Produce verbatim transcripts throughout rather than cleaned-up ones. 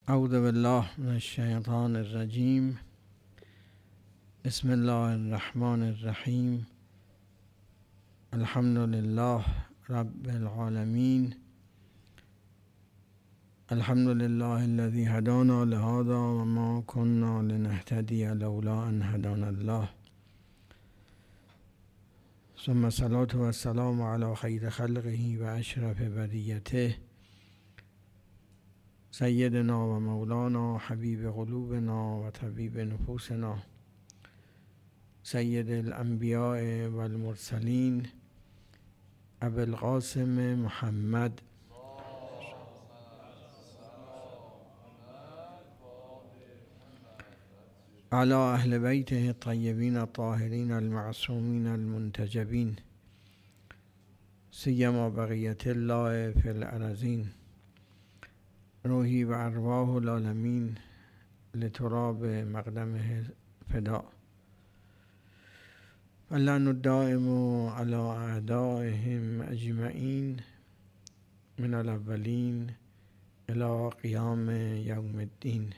اعوذ بالله من الشیطان الرجیم. بسم الله الرحمن الرحیم. الحمد لله رب العالمین. الحمد لله الذي هدانا لهذا وما كنا لنهتدي لولا ان هدانا الله. ثم الصلاة والسلام على خير خلقه واشرف بریته سیدنا و مولانا حبیب قلوبنا و طبیب نفوسنا سید الانبیاء و المرسلین ابی القاسم محمد علی اهل بیته الطیبین الطاهرین المعصومین المنتجبین سیما بقیة الله فی الارضین. روحی و ارواح العالمین لتراب مقدمه فدا. اللعن الدائم على اعدائهم اجمعین من الاولین الى قیام یوم الدین.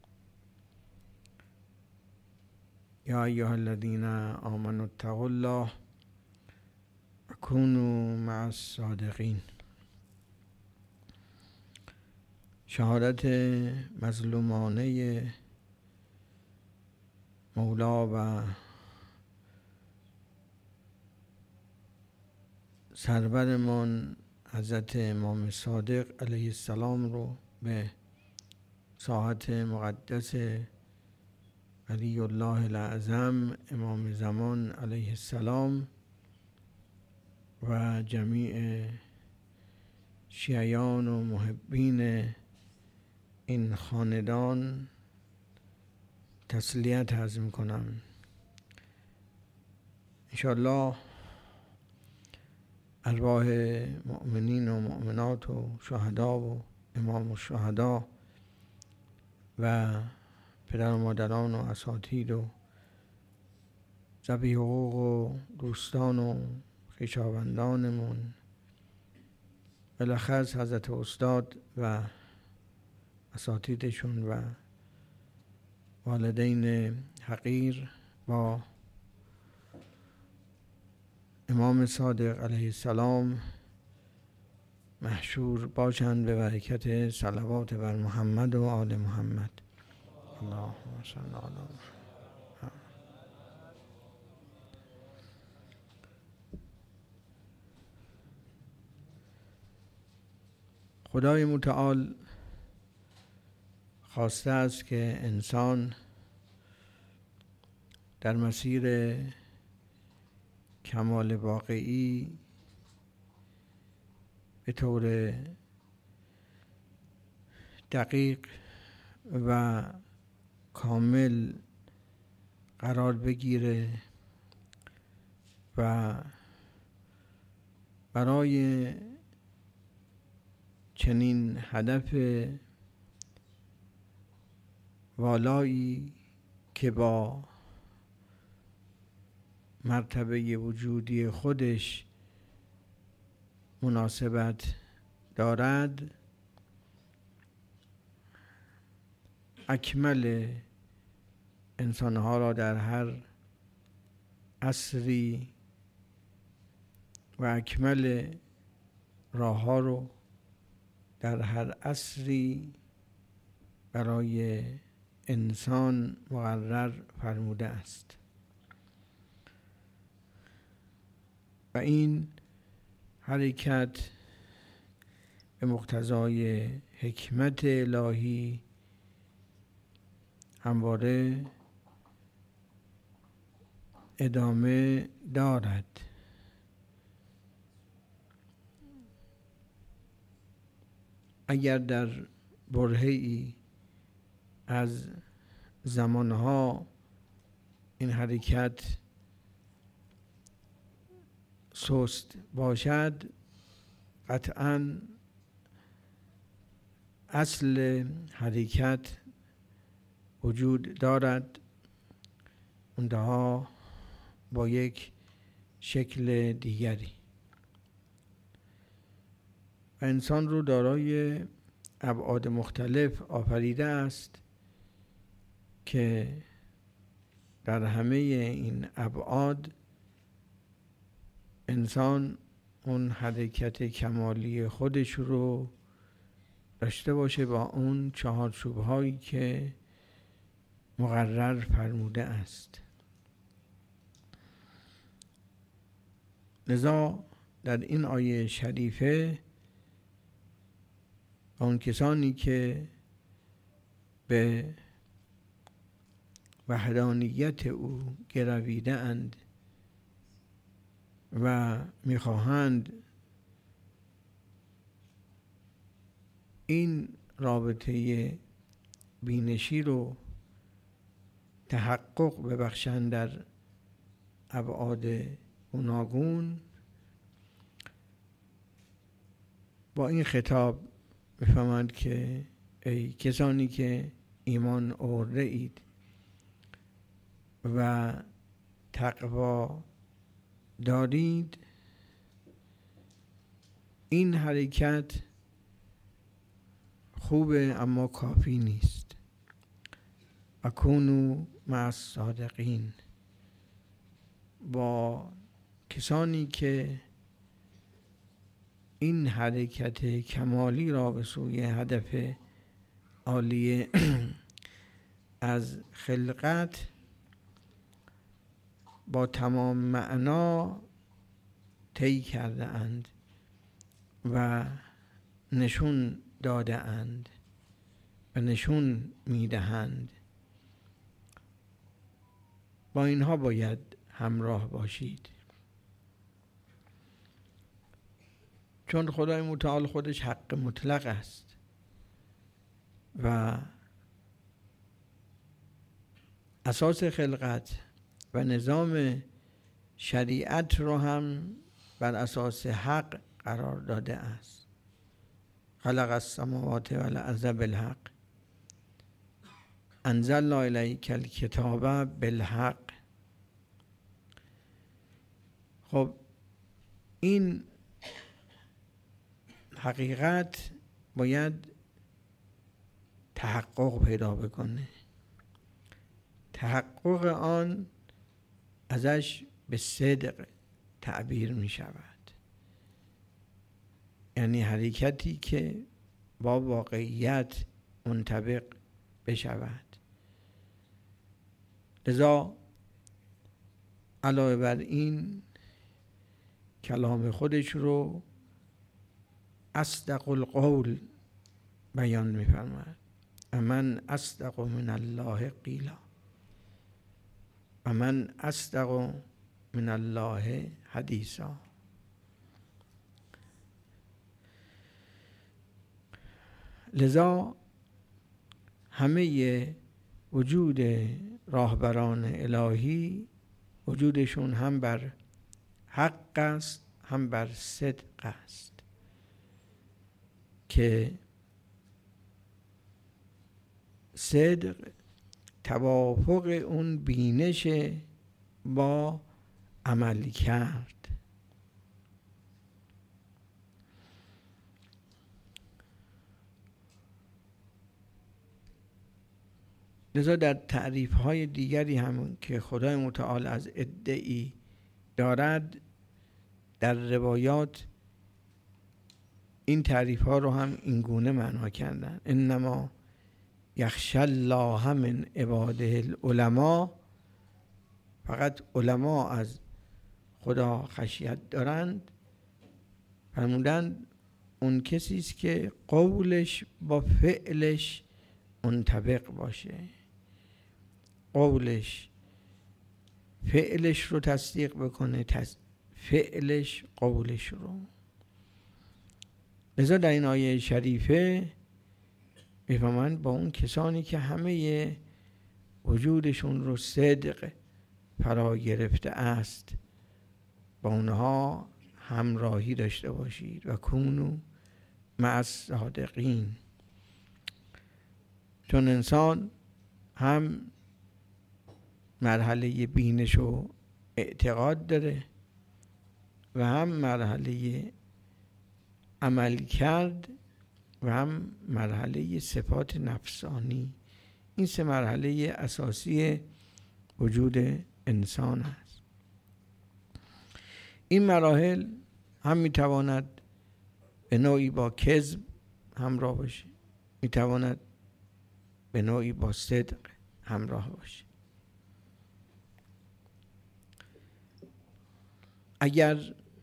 یا ایها الذین آمنوا اتقوا الله و کونوا مع الصادقین. شهادت مظلومانه مولا و سرورمان حضرت امام صادق علیه السلام رو به ساحت مقدس ولی الله الاعظم امام زمان علیه السلام و جمیع شیعیان و محبین این خاندان تسلیت عرض میکنم. انشاءالله ارواح مؤمنین و مؤمنات و شهدا و امام الشهدا و پدر و مادران و اساتید و ذوی حقوق و دوستان و خویشاوندانمون، بالاخص حضرت استاد و اساتیدشون و والدین حقیر با امام صادق علیه السلام محشور باشند به برکت صلوات بر محمد و آل محمد. اللهم صل علی محمد. خدای متعال خواسته است که انسان در مسیر کمال واقعی به طور دقیق و کامل قرار بگیره و برای چنین هدف والایی که با مرتبه وجودی خودش مناسبت دارد، اکمل انسانها را در هر عصری و اکمل راه ها رو در هر عصری برای انسان مقرر فرموده است و این حرکت به مقتضای حکمت الهی همواره ادامه دارد. اگر در برهه‌ای از زمانها این حرکت سست باشد، قطعاً اصل حرکت وجود دارد، منتها با یک شکل دیگری. و انسان رو دارای ابعاد مختلف آفریده است که در همه این ابعاد انسان اون حرکت کمالی خودش رو داشته باشه با اون چهارچوب هایی که مقرر فرموده است. لذا در این آیه شریفه اون کسانی که به وحدانیت او گرویده اند و میخواهند این رابطه بینشی رو تحقق ببخشند در ابعاد گوناگون، با این خطاب میفهمند که ای کسانی که ایمان آورده اید و تقوا دارید، این حرکت خوبه اما کافی نیست. اکونوا مع الصادقین، با کسانی که این حرکت کمالی را به سوی هدف عالی از خلقت با تمام معنا طی کرده اند و نشون داده اند و نشون میدهند، با اینها باید همراه باشید. چون خدای متعال خودش حق مطلق است و اساس خلقت و نظام شریعت رو هم بر اساس حق قرار داده است. خلق السماوات والارض بالحق انزلنا الیک الکتاب بالحق. خب این حقیقت باید تحقق پیدا بکنه. تحقق آن ازش به صدق تعبیر می شود، یعنی حرکتی که با واقعیت منطبق بشود. لذا علاوه بر این کلام خودش رو اصدق القول بیان می فرماید. من اصدق من الله قیلا و من اصدق من الله حدیثا. لذا همه وجود راهبران الهی وجودشون هم بر حق است هم بر صدق است که صدق توافق اون بینش با عمل کرد. لذا در تعریف های دیگری هم که خدای متعال از ادعی دارد در روایات این تعریف ها رو هم این گونه معنا کردن: انما یخشی الله من عباده العلماء. فقط علما از خدا خشیت دارند. فرمودند اون کسی است که قولش با فعلش منطبق باشه، قولش فعلش رو تصدیق بکنه، فعلش قولش رو. لذا در این آیه شریفه میفهمند با اون کسانی که همه وجودشون رو صدق فرا گرفته است، با اونها همراهی داشته باشید. و کونوا مع الصادقین. چون انسان هم مرحله بینش و اعتقاد داره و هم مرحله عمل کرد و هم مرحله صفات نفسانی. این سه مرحله اساسی وجود انسان است. این مراحل هم میتواند به نوعی با کذب همراه باشه، میتواند به نوعی با صدق همراه باشه. اگر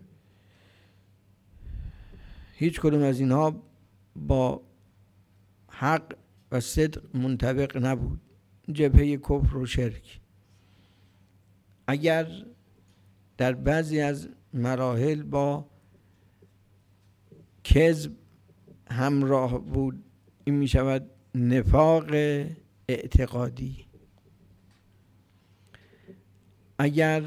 هیچ کدوم از اینها با حق و صدق منطبق نبود، جبهه کفر و شرک، اگر در بعضی از مراحل با کذب همراه بود، این می شود نفاق اعتقادی. اگر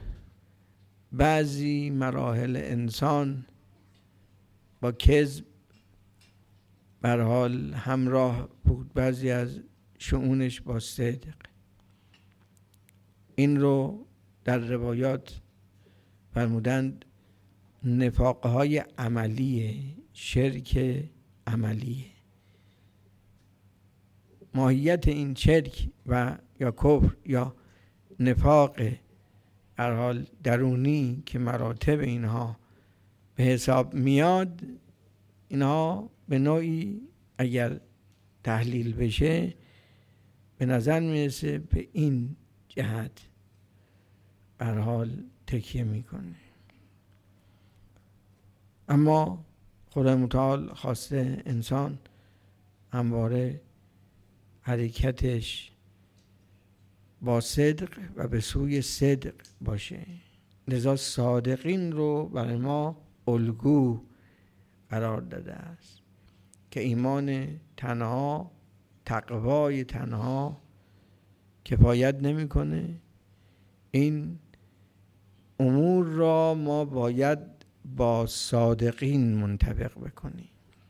بعضی مراحل انسان با کذب بر حال همراه بود، بعضی از شؤونش با صدق، این رو در روایات فرمودند نفاقهای عملیه، شرک عملیه. ماهیت این شرک و یا کفر یا نفاق هر حال درونی که مراتب اینها به حساب میاد، اینها به نوعی اگر تحلیل بشه به نظر میرسه به این جهت به هر حال تکیه میکنه. اما خدای متعال خواسته انسان همواره حرکتش با صدق و به سوی صدق باشه. لذا صادقین رو برای ما الگو قرار داده است که ایمان تنها، تقوای تنها کفایت نمیکنه. این امور را ما باید با صادقین منطبق بکنیم.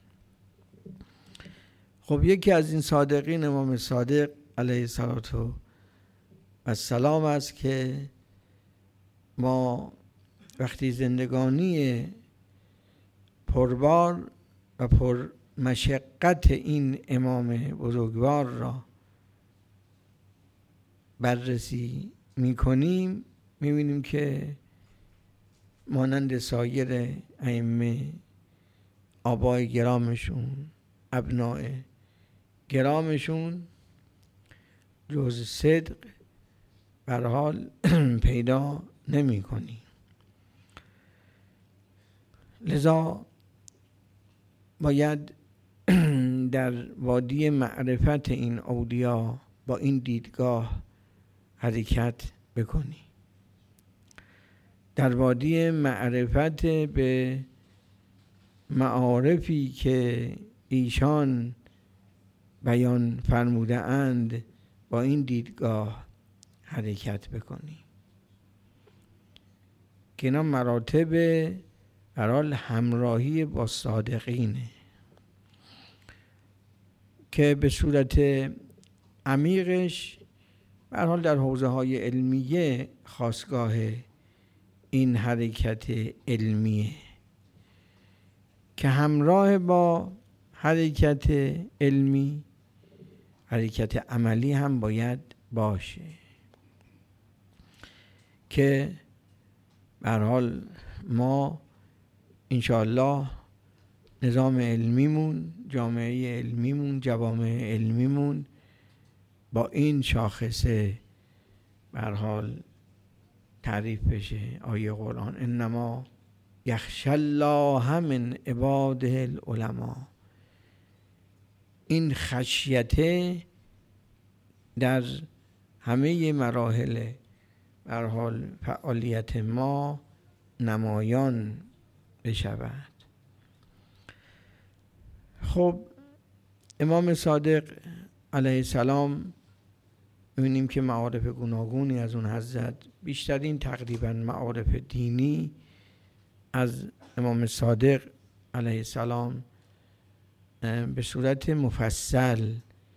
خب یکی از این صادقین امام صادق علیه السلام است که ما وقتی زندگانی پربار و پر مشقت این امام بزرگوار را بررسی میکنیم، میبینیم که مانند سایر ائمه، آبای گرامشون، ابناء گرامشون، جز صدق بر حال پیدا نمی کنی. لذا باید در وادی معرفت این اولیا با این دیدگاه حرکت بکنی. در وادی معرفت به معارفی که ایشان بیان فرموده اند با این دیدگاه حرکت بکنی که اینا مراتب هر حال همراهی با صادقینه که به صورت عمیقش به هر حال در حوزه های علمیه خاستگاه این حرکت علمیه که همراه با حرکت علمی حرکت عملی هم باید باشه که به هر حال ما انشاءالله نظام علمیمون، جامعه علمیمون، جوامع علمیمون با این شاخصه به هر حال تعریف بشه. آیه قرآن انما یخشی الله من عباده العلماء، این خشیت در همه مراحل به هر حال فعالیت ما نمایان بشود. خب امام صادق علیه السلام می‌بینیم که معارف گوناگونی از اون حضرت، بیشترین تقریبا معارف دینی از امام صادق علیه السلام به صورت مفصل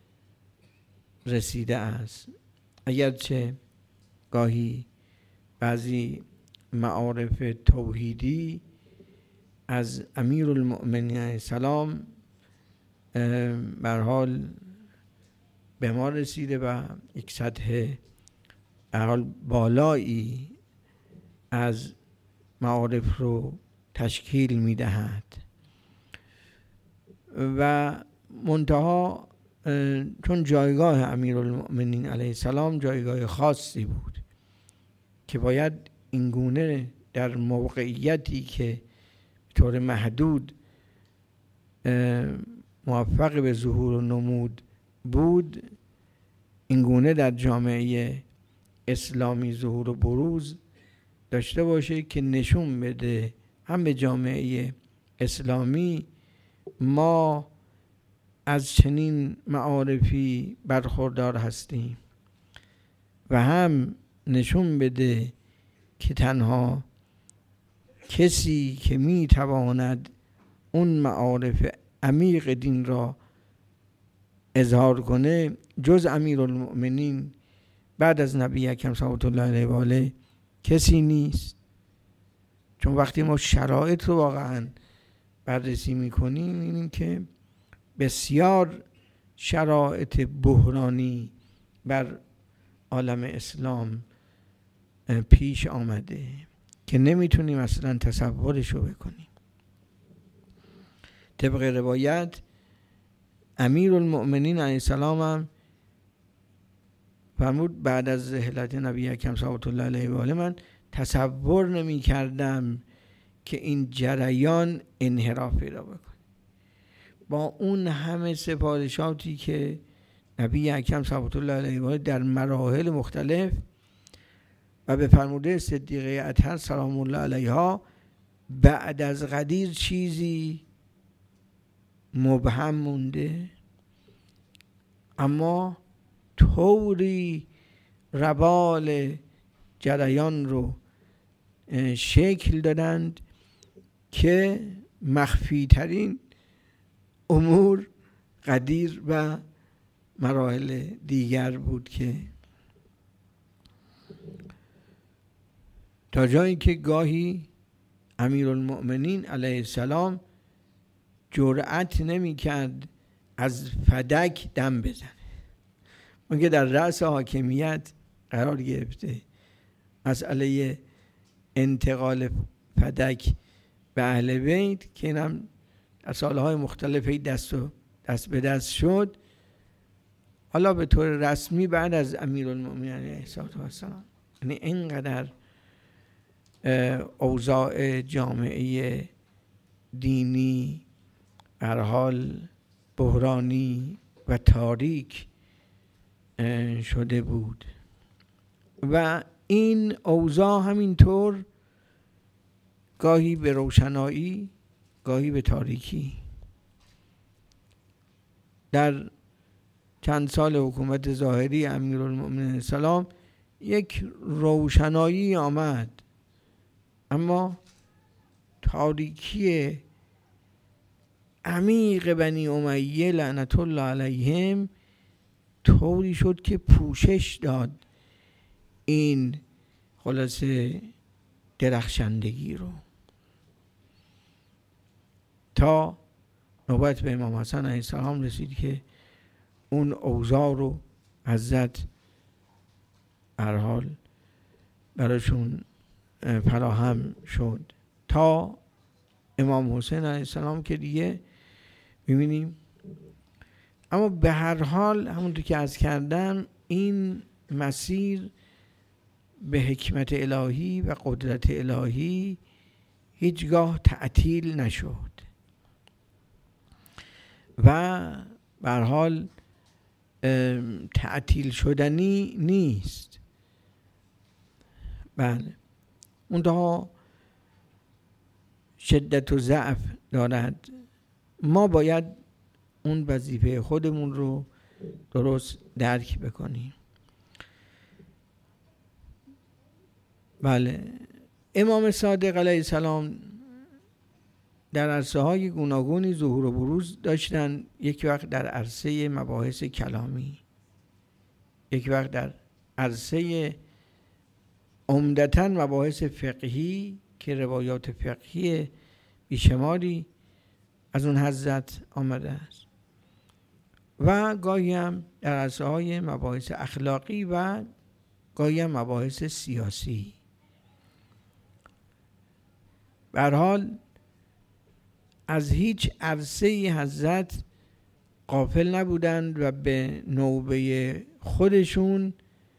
رسیده است. اگرچه گاهی بعضی معارف توحیدی از امیرالمؤمنین علیه السلام به هر حال به ما رسیده و یک سطح به هر حال بالایی از معارف رو تشکیل میدهد و منتها چون جایگاه امیرالمؤمنین علیه السلام جایگاه خاصی بود که باید اینگونه در موقعیتی که به طور محدود موفق به ظهور و نمود بود، اینگونه در جامعه اسلامی ظهور و بروز داشته باشه که نشون بده هم به جامعه اسلامی ما از چنین معارفی برخوردار هستیم و هم نشون بده که تنها کسی که می تواند اون معارف عمیق دین را اظهار کنه جز امیرالمؤمنین بعد از نبی اکرم صلوات الله علیه و آله کسی نیست. چون وقتی ما شرایط رو واقعا بررسی میکنیم میبینیم که بسیار شرایط بحرانی بر عالم اسلام پیش آمده که نمیتونیم اصلا تصورش رو بکنیم. طبق روایت امیرالمؤمنین علیه السلام هم فرمود بعد از رحلت نبی اکرم صلوات الله علیه و آله من تصور نمی کردم که این جریان انحراف پیدا بکنه. با اون همه سفارشاتی که نبی اکرم صلوات الله علیه و آله در مراحل مختلف و به فرموده صدیقه اطهر سلام الله علیها بعد از غدیر چیزی مبهم مونده، اما طوری روال جریان رو شکل دادند که مخفی ترین امور غدیر و مراحل دیگر بود که تا جایی که گاهی امیرالمؤمنین علیه السلام جرأت نمی کرد از فدک دم بزنه. اون که در رأس حاکمیت قرار گرفته، مسئله انتقال فدک به اهل بیت که اینم در سالهای مختلفی دست و دست به دست شد، حالا به طور رسمی بعد از امیرالمؤمنین علیه السلام. یعنی اینقدر اوضاع جامعه دینی هر حال بحرانی و تاریک شده بود و این اوضاع همینطور گاهی به روشنایی گاهی به تاریکی در چند سال حکومت ظاهری امیرالمؤمنین السلام یک روشنایی آمد، اما تاریکی عمیق بنی امیه لعنت الله علیهم طوری شد که پوشش داد این خلاصه درخشندگی رو تا نوبت به امام حسن علیه السلام رسید که اون اوضاع رو حضرت هر حال براشون فراهم شد تا امام حسین علیه السلام که دیگه می‌بینیم. اما به هر حال همونطور که عرض کردم این مسیر به حکمت الهی و قدرت الهی هیچگاه تعطیل نشد و به هر حال تعطیل شدنی نیست. بله، منتها شدت و ضعف دارد. ما باید اون وظیفه خودمون رو درست درک بکنیم. بله، امام صادق علیه السلام در عرصه های گوناگونی ظهور و بروز داشتن. یک وقت در عرصه مباحث کلامی، یک وقت در عرصه عمدتاً مباحث فقهی که روایات فقهی بیشماری از اون حضرت آمده است. و گاهی هم در عرصه‌های مباحث اخلاقی و گاهی هم مباحث سیاسی. به هر حال از هیچ عرصه‌ای حضرت غافل نبودند و به نوبه خودشون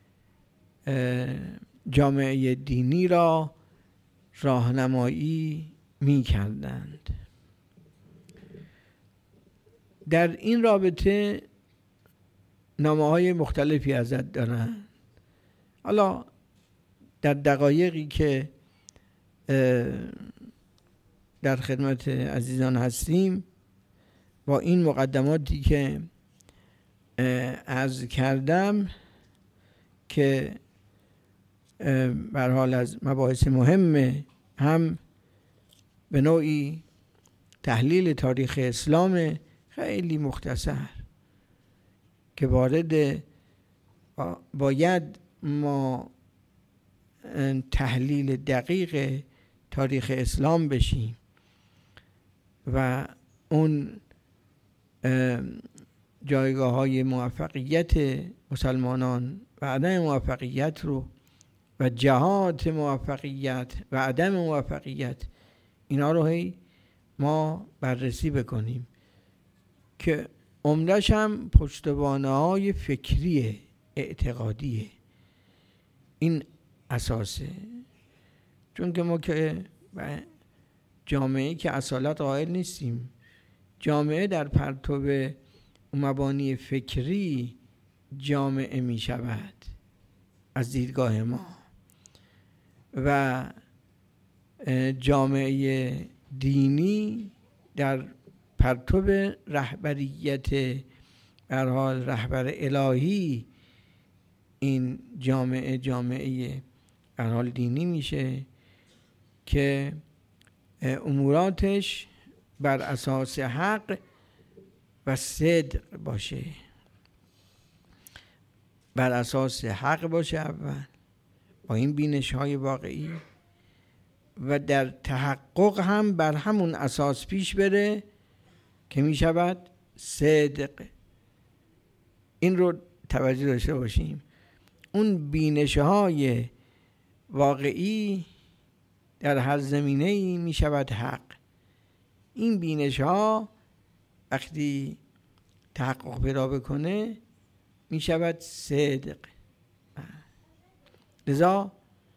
جامعه دینی را راهنمایی می کردند. در این رابطه نامه‌های مختلفی ازت دارن. حالا در دقایقی که در خدمت عزیزان هستیم با این مقدماتی که عرض کردم که به هر حال از مباحث مهمه، هم به نوعی تحلیل تاریخ اسلام خیلی مختصر که وارد باید ما تحلیل دقیق تاریخ اسلام بشیم و اون جایگاه های موفقیت مسلمانان و عدم موفقیت رو و جهات موفقیت و عدم موفقیت اینا رو هی ما بررسی بکنیم که عمدش هم پشتوانه های فکری اعتقادیه. این اساسه، چون که ما که جامعه که اصالت قائل نیستیم، جامعه در پرتو مبانی فکری جامعه می شود از دیدگاه ما، و جامعه دینی در پرتو رهبریت به هر حال رهبر الهی این جامعه جامعه به هر حال دینی میشه که اموراتش بر اساس حق و صدق باشه، بر اساس حق باشه اول با این بینش های واقعی، و در تحقق هم بر همون اساس پیش بره که می شود صدق. این رو توجه داشته باشیم. اون بینش های واقعی در هر زمینه‌ای می شود حق. این بینش ها وقتی تحقق پیدا بکنه می شود صدق. لذا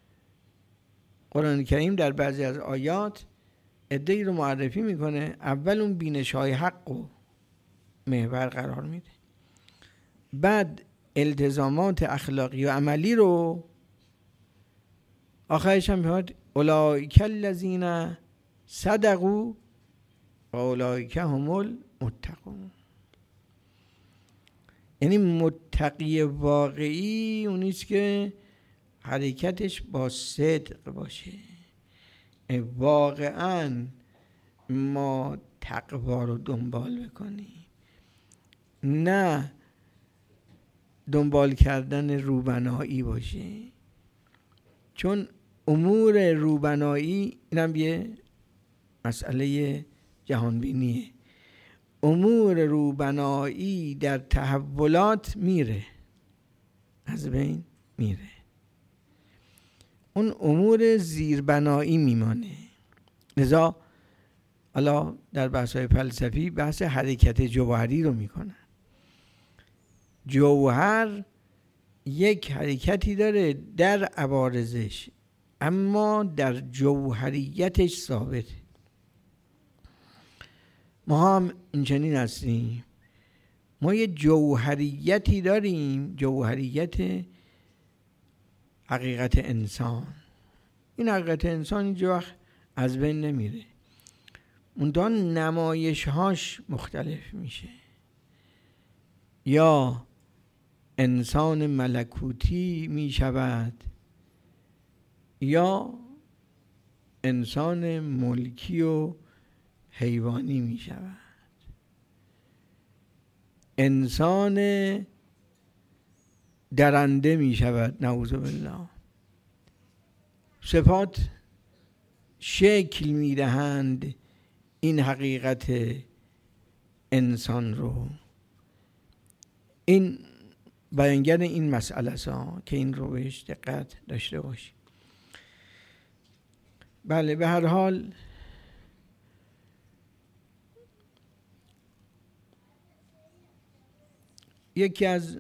قرآن کریم در بعضی از آیات عده‌ای رو معرفی میکنه، اول اون بینش های حق رو محور قرار میده، بعد التزامات اخلاقی و عملی رو، آخرش هم میاد اولئک الذین صدقوا و اولئک هم المتقون. یعنی متقی واقعی اونیست که حرکتش با صدق باشه، واقعا ما تقوا رو دنبال بکنیم، نه دنبال کردن روبنایی باشه. چون امور روبنایی اینم یه مسئله جهانبینیه، امور روبنایی در تحولات میره، از بین میره، اون امور زیربنایی میمانه. لذا حالا در بحث‌های فلسفی بحث حرکت جوهری رو میکنن. جوهر یک حرکتی داره در عوارضش، اما در جوهریتش ثابته. ما هم اینچنین هستیم، ما یه جوهریتی داریم، جوهریت حقیقت انسان. این حقیقت انسان اینجا وقت از بین نمیره، اون نمایش هاش مختلف میشه. یا انسان ملکوتی میشود یا انسان ملکی و حیوانی میشود. انسان درنده میشود، نعوذ بالله. صفات شکل میدهند این حقیقت انسان رو. این بیانگر این مسئله است که این رو بهش دقت داشته باشیم. بله به هر حال یکی از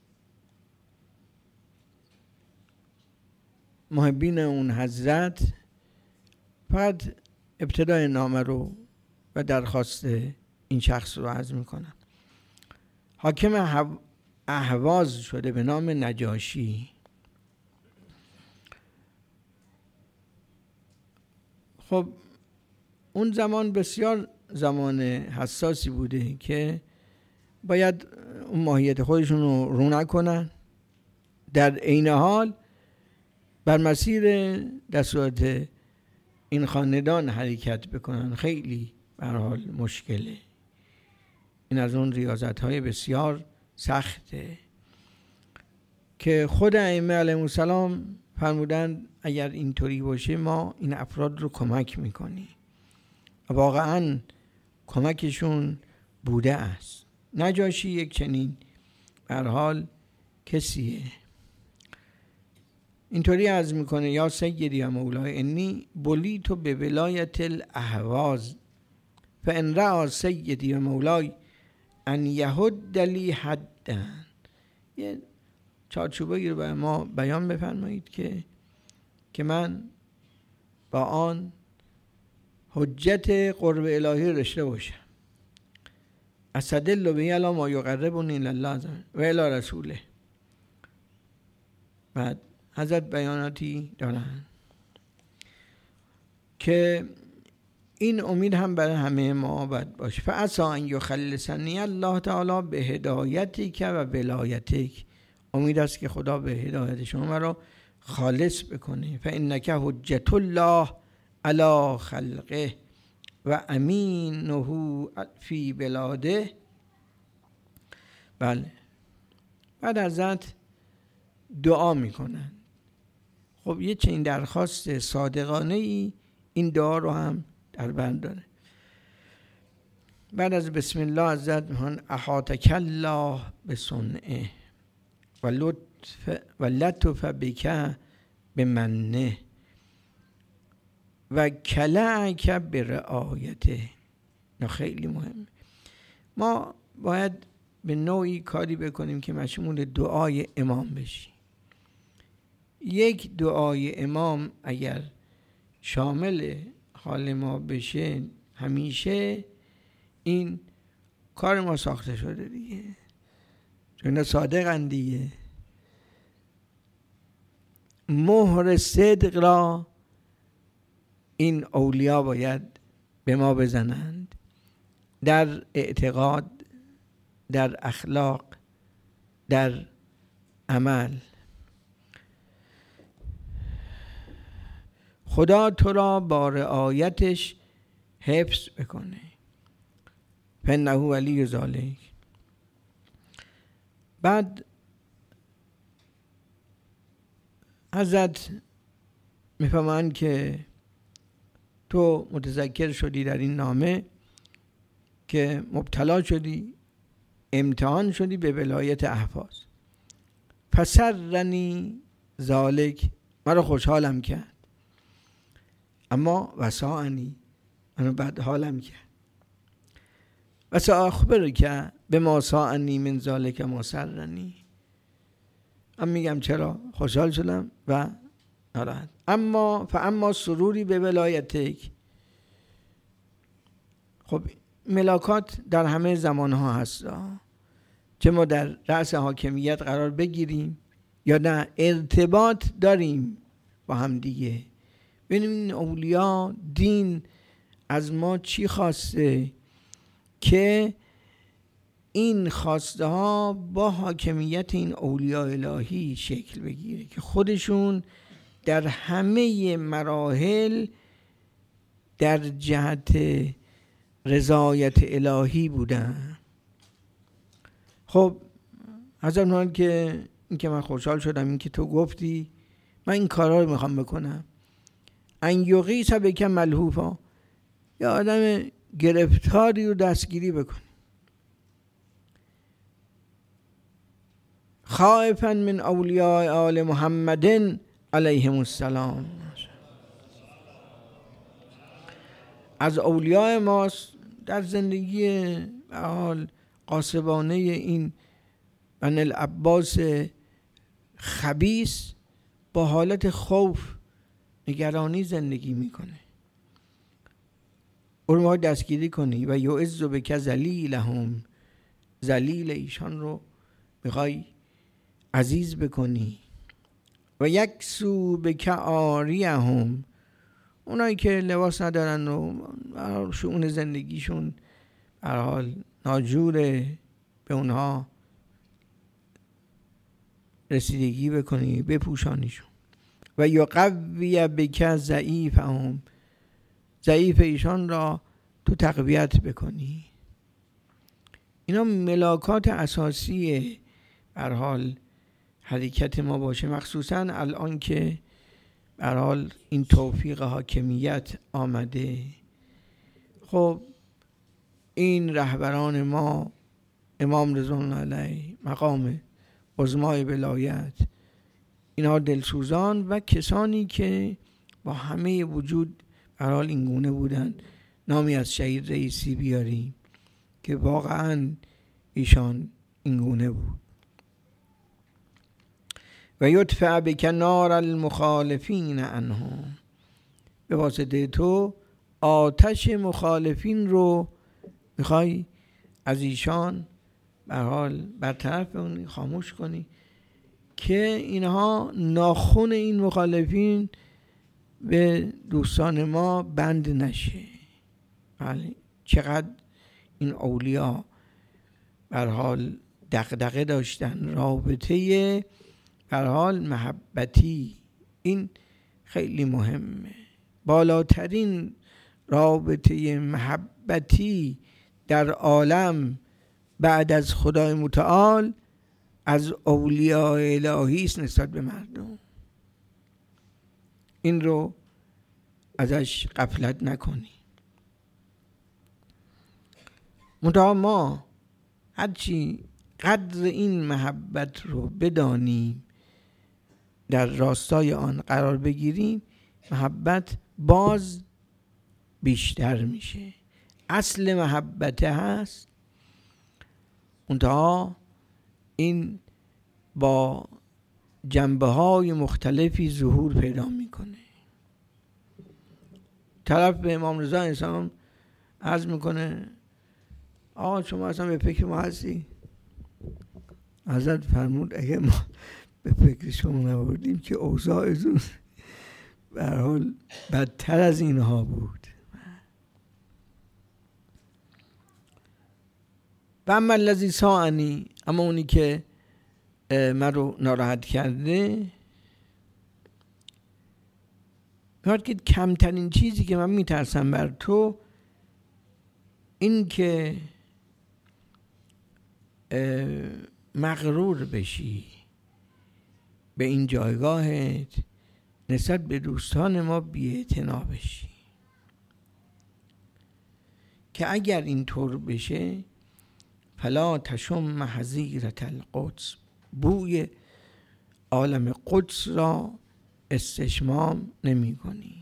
محبین اون حضرت فقط ابتدای نامه رو و درخواست این شخص رو عرض میکنم. حاکم اهواز شده به نام نجاشی. خب اون زمان بسیار زمان حساسی بوده که باید اون ماهیت خودشون رو رو نکنن، در عین حال بر مسیر دستورات این خاندان حرکت بکنن. خیلی به هر حال مشکله. این از اون ریاضت های بسیار سخته که خود ائمه علیهم السلام فرمودن اگر اینطوری باشه ما این افراد رو کمک میکنیم. واقعا کمکشون بوده است. نجاشی یک چنین به هر حال کسیه. اینطوری عرض میکنه یا سیدی یا مولای انی بلیت به ولایت الاهواز فان رأى سیدی و مولای ان یهد لی حدن. یه چارچوبه رو برای ما بیان بفرمایید که که من با آن حجت قرب الهی رشته باشم. استدل به علی ما یقربنی الی الله و الی رسوله. بعد حضرت بیاناتی دارن که این امید هم برای همه ما باید باشه. فعسا ان یخلصنی الله تعالی به هدایتک و ولایتک. امید است که خدا به هدایت شما را خالص بکنه. فانک حجت الله علی خلقه و امینه فی بلاده. بله بعد حضرت دعا میکنن. خب یه چنین درخواست صادقانه ای این دعا رو هم در بر داره. بعد از بسم الله حضرت میگن احاطک الله بصنعه و لطف و لطف بک بمنه و کلعک برعایته. نه خیلی مهمه. ما باید به نوعی کاری بکنیم که مشمول دعای امام بشیم. یک دعای امام اگر شامل حال ما بشه همیشه این کار ما ساخته شده دیگه، چون صادقن دیگه. مهر صدق را این اولیا باید به ما بزنند در اعتقاد، در اخلاق، در عمل. خدا تو را با رعایتش حفظ بکنه. فانه ولی ذلک. بعد حضرت میفهمند که تو متذکر شدی در این نامه که مبتلا شدی، امتحان شدی به ولایت اهواز. فسرنی ذالک، مرا خوشحالم کرد. اما وساعنی، منو بد حالم کرد. و ساخبر که به ما ساعنی من ذالک ما سرنی. من میگم چرا خوشحال شدم و ناراحت. اما فاما سروری به ولایتک. خب ملاکات در همه زمانها هست، چه ما در رأس حاکمیت قرار بگیریم یا نه ارتباط داریم با هم دیگه. ببینیم این اولیا دین از ما چی خواسته که این خواسته ها با حاکمیت این اولیاء الهی شکل بگیره که خودشون در همه مراحل در جهت رضایت الهی بودن. خب حضرت میگن که این که من خوشحال شدم این که تو گفتی من این کارا رو میخوام بکنم. ان یغیث بک ملهوفا، یا آدم گرفتاری رو دستگیری بکنی. خائفا من اولیاء آل محمد علیهم السلام. از اولیاء ماست در زندگی به حال قاسبانه این بن العباس خبیث با حالت خوف نگرانی زندگی میکنه. اونها دستگیری کنی و یعز بک ذلیلهم، ذلیل ایشان رو میخوای عزیز بکنی. و یکسو بک عاریهم، اونایی که لباس ندارن و شؤون زندگیشون به هر حال ناجوره، به اونها رسیدگی بکنی، بپوشانیشون. و یقوی بک ضعیفهم، ضعیف ایشان را تو تقویت بکنی. اینا ملاکات اساسی به هر حال حرکت ما باشه، مخصوصا الان که به هر حال این توفیق حاکمیت آمده. خب این رهبران ما، امام رضوان الله علیه، مقام عظمای ولایت، اینها دلسوزان و کسانی که با همه وجود به هر حال این گونه بودن. نامی از شهید رئیسی بیاریم که واقعا ایشان این گونه بود. و یدفع بک نار المخالفین عنهم، به واسطه تو آتش مخالفین رو میخوای از ایشان به هر حال برطرف کنی، خاموش کنی، که اینها ناخن این مخالفین به دوستان ما بند نشه. بله، چقدر این اولیا به هر حال دغدغه داشتن، رابطه به هر حال محبتی، این خیلی مهمه. بالاترین رابطه محبتی در عالم بعد از خدای متعال از اولیاء الهی است نسبت به مردم. این رو ازش غفلت نکنی. منتها ما هرچی قدر این محبت رو بدانیم، در راستای آن قرار بگیریم، محبت باز بیشتر میشه. اصل محبت هست، منتها این با جنبه های مختلفی ظهور پیدا میکنه. طرف به امام رضا علیه السلام عرض میکنه آقا شما اصلا به فکر ما هستی؟ حضرت فرمود اگه ما به فکر شما نبودیم که اوضاعتون به هر حال بدتر از اینها بود. و اما الذی ساءنی، اما اونی که من رو ناراحت کرده، میگه که کمترین چیزی که من میترسم بر تو این که مغرور بشی به این جایگاهت، نسبت به دوستان ما بی‌اعتنا بشی، که اگر این طور بشه فلا تشم حظیرة القدس، بوی عالم قدس را استشمام نمی کنی.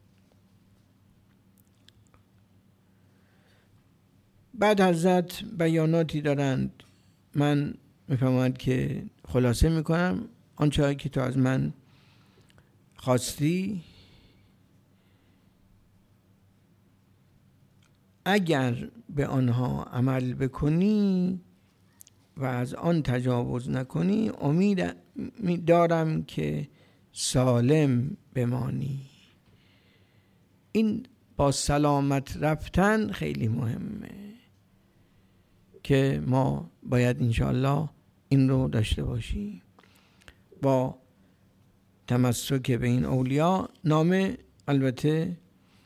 بعد حضرت بیاناتی دارند، من میفهمم که خلاصه میکنم آنچه که تو از من خواستی. اگر به آنها عمل بکنی و از آن تجاوز نکنی، امید دارم که سالم بمانی. این با سلامت رفتن خیلی مهمه که ما باید انشاءالله این رو داشته باشیم. با تمسک به این اولیا، نامه البته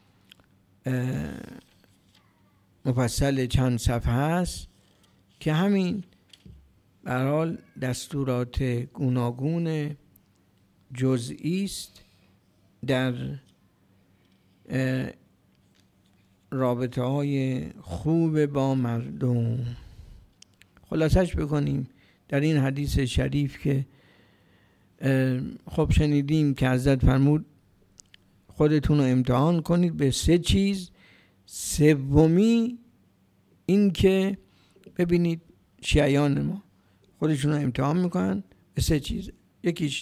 مفصل چند صفحه است که همین به هر حال دستورات گوناگون جزئی است در رابطه های خوب با مردم. خلاصش بکنیم، در این حدیث شریف که خب شنیدیم که حضرت فرمود خودتون رو امتحان کنید به سه چیز. سومی این که ببینید شیعیان ما خودشون رو امتحان میکنن به سه چیز. یکیش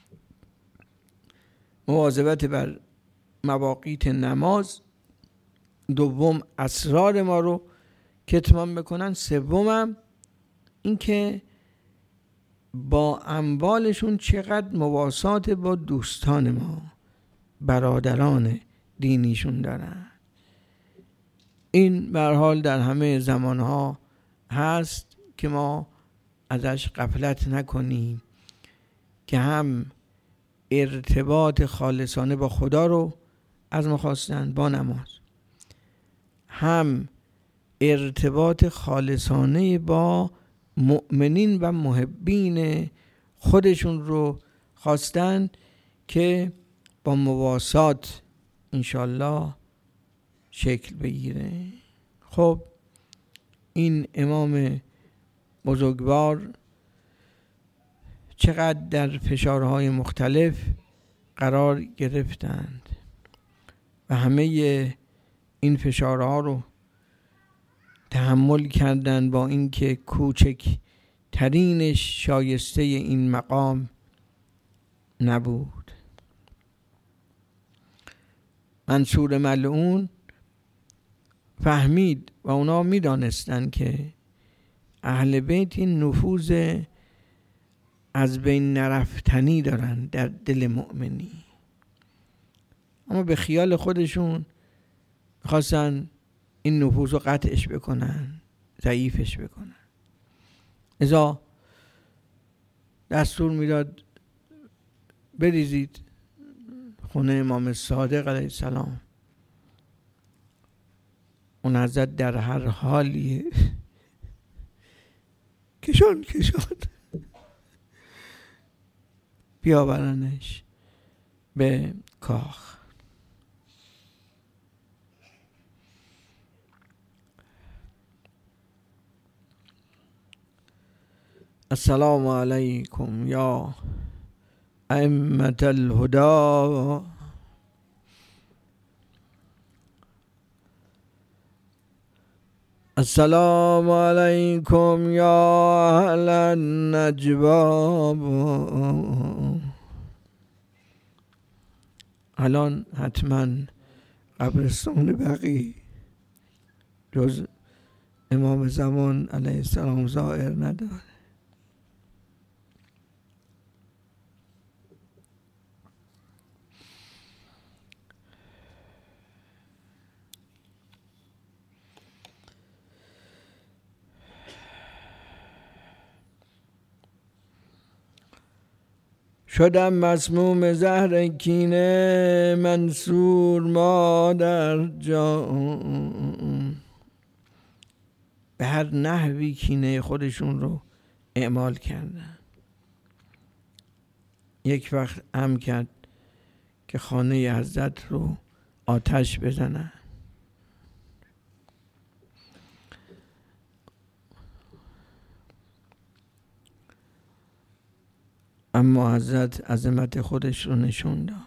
مواظبت بر مواقیت نماز، دوم اسرار ما رو کتمان بکنن، سومم این که با اموالشون چقدر مواسات با دوستان ما برادران دینیشون دارن. این به هر حال در همه زمانها هست که ما ازش غفلت نکنیم که هم ارتباط خالصانه با خدا رو از ما خواستن با نماز، هم ارتباط خالصانه با مؤمنین و محبین خودشون رو خواستن که با مواسات انشالله شکل بگیره. خب این امام بزرگوار چقدر در فشارهای مختلف قرار گرفتند و همه این فشارها رو تحمل کردند با اینکه کوچک ترینش شایسته این مقام نبود. منصور ملعون فهمید و اونا میدانستند که اهل بیت این نفوذ از بین نرفتنی دارن در دل مؤمنی، اما به خیال خودشون خواستن این نفوذ رو قطعش بکنن، ضعیفش بکنن. لذا دستور میداد بریزید خونه امام صادق علیه السلام. اون حضرت در هر حالی کشان کشان بیاورنش به کاخ. السلام علیکم یا ائمة الهدى السلام علیکم یا اهل النجواب. الان حتما قبرستان بقیع جز امام زمان علیه السلام زائر نداره. شدم مسموم زهر کینه منصور مادر جان. به هر نحوی کینه خودشون رو اعمال کردن. یک وقت امر کرد که خانه حضرت رو آتش بزنن. اما حضرت عظمت خودش رو نشون داد.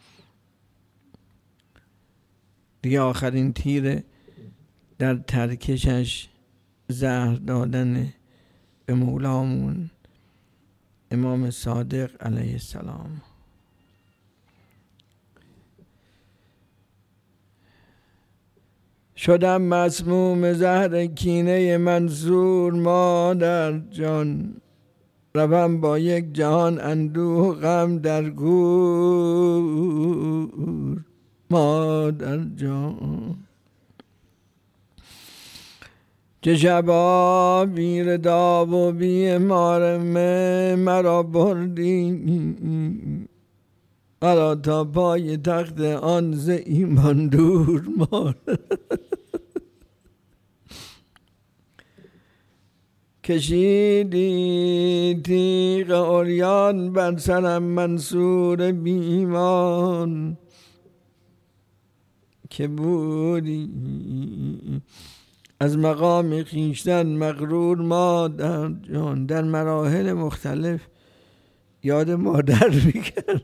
دیگه آخرین تیر در ترکشش زهر دادن به مولامون امام صادق علیه السلام. شدم مسموم زهر کینه منصور مادر جان. روم با یک جهان اندوه غم در گور مادر جان. چه شبا بیر داب و بیمار مرا بردی مرا تا پای تخت آن ز ایمان دور مادر. کشیدی تیغ عریان بر سرم منصور بی ایمان که بودی از مقام خویشتن مغرور مادر جان در مراحل مختلف یاد مادر میکرد.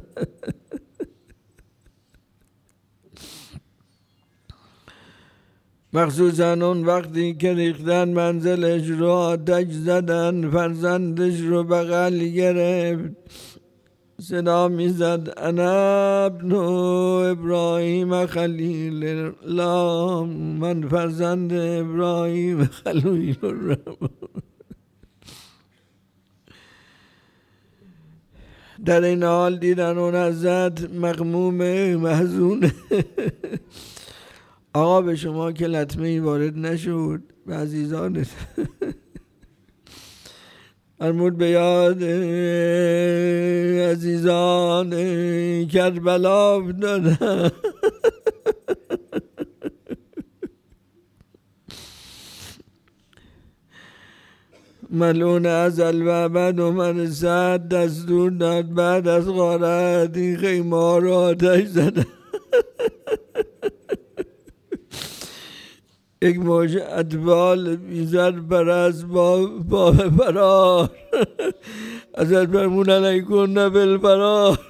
مخصوصا اون وقتی که ریختن منزلش رو آتش زدن، فرزندش رو بغل گرفت، صدا میزد انا ابن ابراهیم خلیل الله، من فرزند ابراهیم خلیل الرحمن. در این حال دیدن اون حضرت مغموم محزون. آقا به شما که لطمه ای وارد نشد، به عزیزانت فرمود به یاد عزیزان کربلا افتادن. ملعون ازل و ابد عمر سعد دستور داد بعد از غارت این خیمه ها را آتش زدن. یک موج اطفال بیزر پرست با با فرار ازت فرمون علیکن بالفرار.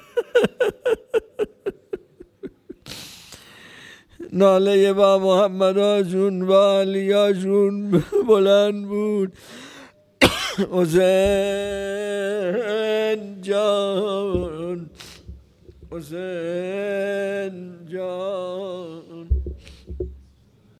ناله با محمد هاشون و علی هاشون بلند بود. حسین جان، حسین جان.